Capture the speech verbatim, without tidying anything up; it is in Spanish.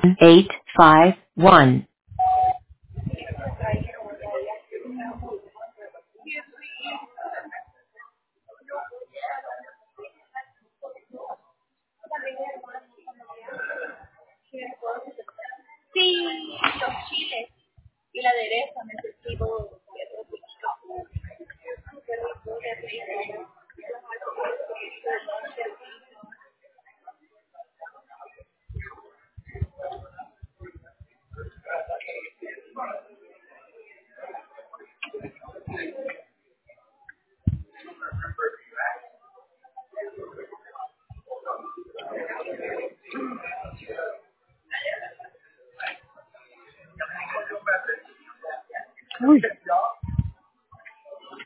eight five one. Sí, los chiles y la aderezo necesito.